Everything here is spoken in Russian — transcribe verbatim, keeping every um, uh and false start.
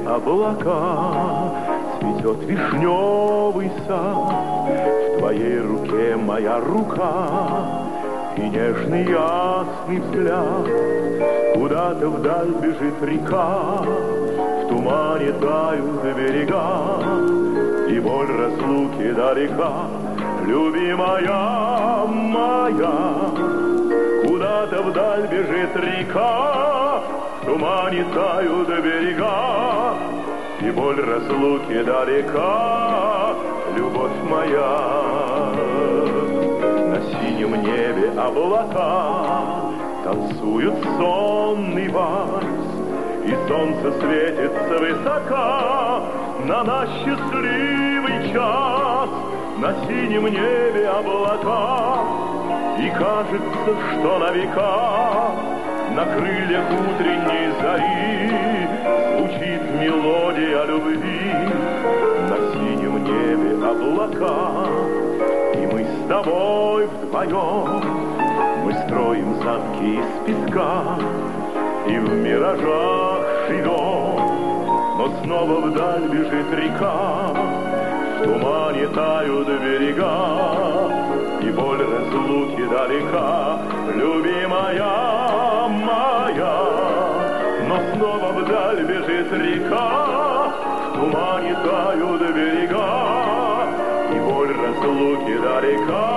облака, цветет вишневый сад, в твоей руке моя рука, и нежный ясный взгляд. Куда-то вдаль бежит река, в тумане тают берега, и боль разлуки далека, любимая моя. Куда-то вдаль бежит река, в тумане тают берега, и боль разлуки далека, любовь моя. На синем небе облака танцуют сонный вальс, и солнце светится высока на наш счастливый час. На синем небе облака, и кажется, что на века на крыльях утренней зари звучит мелодия любви. На синем небе облака, и мы с тобой вдвоем, мы строим замки из песка и в миражах живем. Но снова вдаль бежит река, в тумане тают берега, и боль разлуки далека, любимая моя. Но снова вдаль бежит река, в тумане тают берега, и боль разлуки далека.